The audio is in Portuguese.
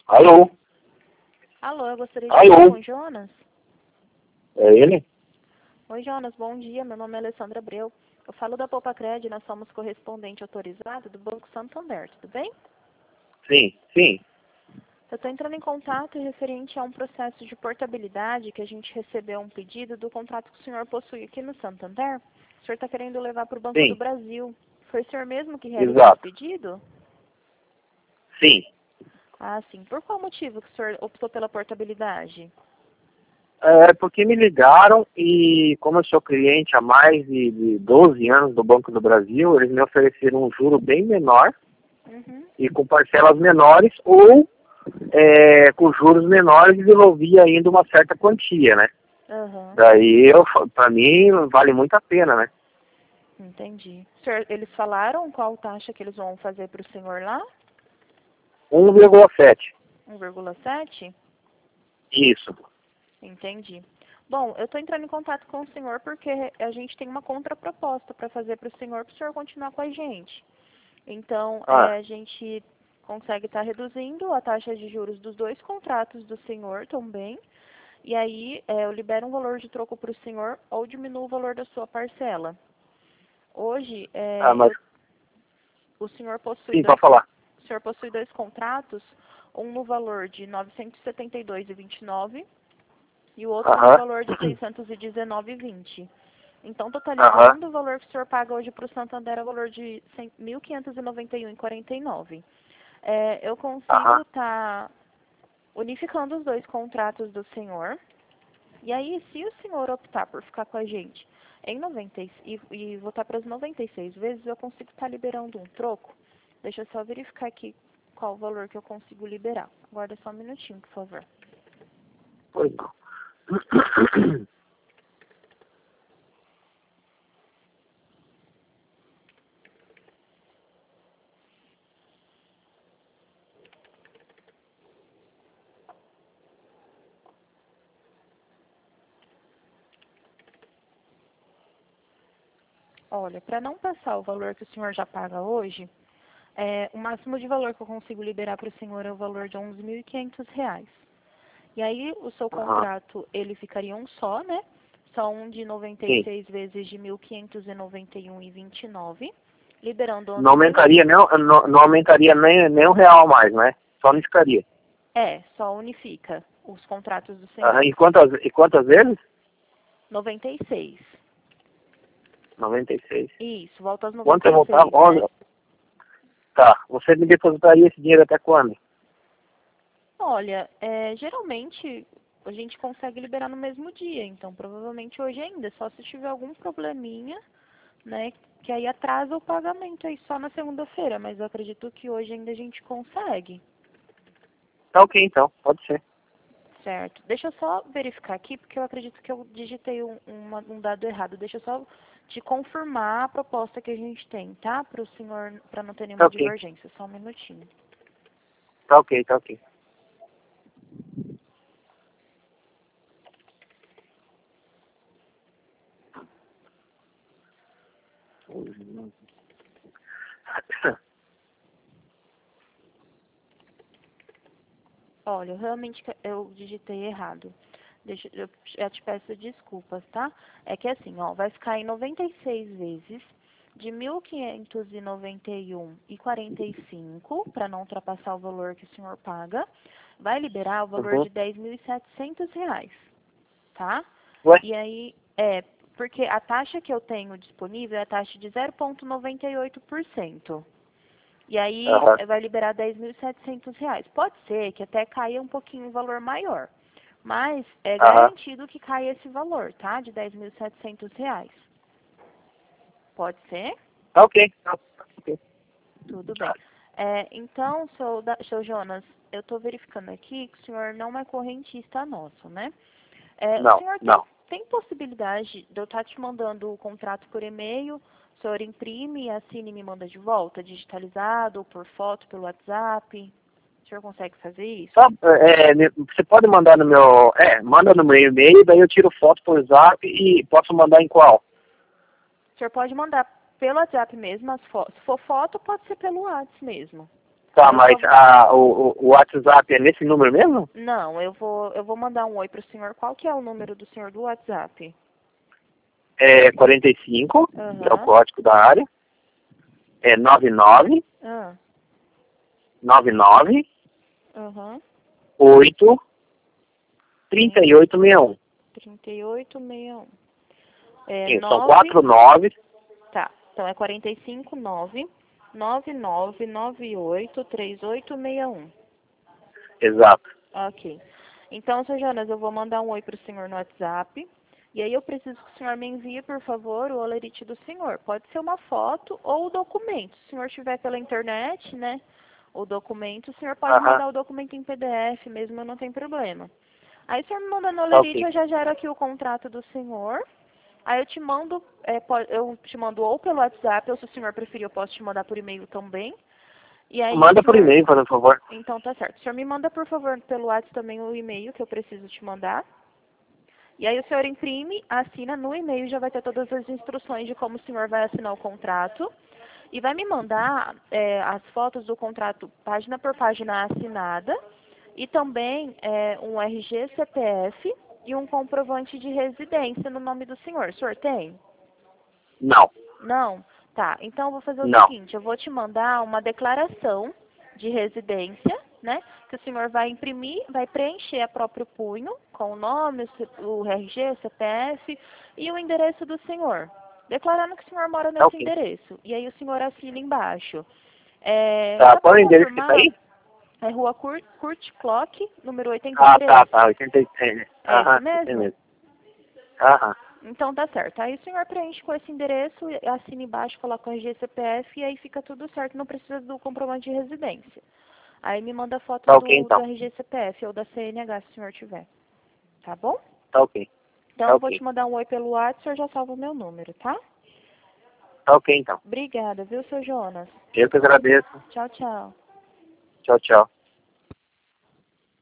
Alô? Alô, eu gostaria de falar Alô? com o Jonas. É ele? Oi, Jonas, bom dia. Meu nome é Alessandra Abreu. Eu falo da Poupa-Cred, nós somos correspondente autorizado do Banco Santander, tudo bem? Sim, sim. Eu estou entrando em contato referente a um processo de portabilidade que a gente recebeu um pedido do contrato que o senhor possui aqui no Santander. O senhor está querendo levar para o Banco do Sim, Brasil. Foi o senhor mesmo que realizou esse exato. pedido? Sim. Ah, sim. Por qual motivo que o senhor optou pela portabilidade? É porque me ligaram e, como eu sou cliente há mais de 12 anos do Banco do Brasil, eles me ofereceram um juro bem menor Uhum. e com parcelas menores ou com juros menores e devolvia ainda uma certa quantia, né? Aham. Daí, pra mim, vale muito a pena, né? Entendi. Senhor, eles falaram qual taxa que eles vão fazer para o senhor lá? 1,7. 1,7? Isso. Entendi. Bom, eu estou entrando em contato com o senhor porque a gente tem uma contraproposta para fazer para o senhor continuar com a gente. Então, Ah, a gente consegue estar reduzindo a taxa de juros dos dois contratos do senhor também. E aí, eu libero um valor de troco para o senhor ou diminuo o valor da sua parcela. Hoje, mas o senhor possui sim, dois pode falar. O senhor possui dois contratos, um no valor de R$ 972,29 e o outro no Aham. valor de R$ 619,20. Então, Aham. totalizando, o valor que o senhor paga hoje para o Santander é o valor de R$ 1.591,49. Eu Aham. consigo estar unificando os dois contratos do senhor. E aí, se o senhor optar por ficar com a gente em 90 e voltar para as 96 vezes, eu consigo estar liberando um troco. Deixa eu só verificar aqui qual o valor que eu consigo liberar. Aguarda só um minutinho, por favor. Pois não. Olha, para não passar o valor que o senhor já paga hoje, o máximo de valor que eu consigo liberar para o senhor é o valor de R$ 11.500. E aí, o seu Aham. contrato, ele ficaria um só, né? Só um de Sim. 96 vezes de 1.591,29, liberando Não 11 mil. aumentaria, não aumentaria nem um real a mais, né? Só não ficaria. Só unifica os contratos do Aham. senhor. E quantas vezes? 96. 96. Isso, volta aos Quanto eu voltava? 96, né? Tá. Você me depositaria esse dinheiro até quando? Olha, geralmente a gente consegue liberar no mesmo dia, então provavelmente hoje ainda, só se tiver algum probleminha, né, que aí atrasa o pagamento aí só na segunda-feira, mas eu acredito que hoje ainda a gente consegue, Tá ok, então. Pode ser. certo? Deixa eu só verificar aqui, porque eu acredito que eu digitei um dado errado. Deixa eu só te confirmar a proposta que a gente tem, tá? Para o senhor, para não ter Tá nenhuma ok. divergência, só um minutinho. Tá ok, tá ok. Olha, eu digitei errado. Eu já te peço desculpas, tá? É que assim, ó, vai ficar em 96 vezes de 1.591,45 para não ultrapassar o valor que o senhor paga. Vai liberar o valor Uhum. de R$ 10.700, tá? Ué? E aí, porque a taxa que eu tenho disponível é a taxa de 0,98%. E aí Aham. vai liberar R$ 10.700. Pode ser que até caia um pouquinho o valor maior, mas é Aham. garantido que caia esse valor, tá? De R$ 10.700. Pode ser? Tá ok. Tá ok. Tudo bem. Então, seu Jonas, eu estou verificando aqui que o senhor não é correntista nosso, né? O Não, senhor não. tem possibilidade de eu estar te mandando o contrato por e-mail, o senhor imprime, assine e me manda de volta, digitalizado, ou por foto, pelo WhatsApp? O senhor consegue fazer Tá, isso? você pode mandar no meu. Manda no meu e-mail, daí eu tiro foto por zap e posso mandar em qual? O senhor pode mandar pelo WhatsApp mesmo as fotos. Se for foto, pode ser pelo WhatsApp mesmo. Tá, mas o WhatsApp é nesse número mesmo? Não, eu vou mandar um oi pro senhor. Qual que é o número do senhor do WhatsApp? É 45, que é o código da área. É 99, Ah, 99, aham. 8, 3861. 3861. Sim, são 4 9. Tá, então é 45 9 9998 3861. Exato. Ok. Então, Sr. Jonas, eu vou mandar um oi para o senhor no WhatsApp. E aí eu preciso que o senhor me envie, por favor, o holerite do senhor. Pode ser uma foto ou o documento. Se o senhor tiver pela internet, né, o documento, o senhor pode mandar o documento em PDF mesmo, não tem problema. Aí o senhor me manda no holerite, eu já gero aqui o contrato do senhor. Aí eu te mando, eu te mando ou pelo WhatsApp, ou se o senhor preferir, eu posso te mandar por e-mail também. E aí, Manda por e-mail, por favor. Então tá certo. O senhor me manda, por favor, pelo WhatsApp também o e-mail que eu preciso te mandar. E aí o senhor imprime, assina no e-mail, já vai ter todas as instruções de como o senhor vai assinar o contrato. E vai me mandar as fotos do contrato página por página assinada. E também um RG, CPF e um comprovante de residência no nome do senhor. O senhor tem? Não. Não? Tá. Então eu vou fazer o Não. seguinte, eu vou te mandar uma declaração de residência, né? Que o senhor vai imprimir, vai preencher a próprio punho, com o nome, o RG, CPF e o endereço do senhor. Declarando que o senhor mora nesse endereço. E aí o senhor assina embaixo. Tá, qual é o endereço que tá aí? É Rua Kurt Klock, número 83. Tá, 83. É isso mesmo? Aham. Então tá certo. Aí o senhor preenche com esse endereço, assina embaixo, coloca o RG, CPF e aí fica tudo certo, não precisa do comprovante de residência. Aí me manda foto do RG, CPF ou da CNH se o senhor tiver. Tá bom? Tá ok. Então eu vou te mandar um oi pelo WhatsApp, o senhor já salva o meu número, tá? Tá ok, então. Obrigada, viu, seu Jonas? Eu que agradeço. Tchau, tchau. Tchau, tchau.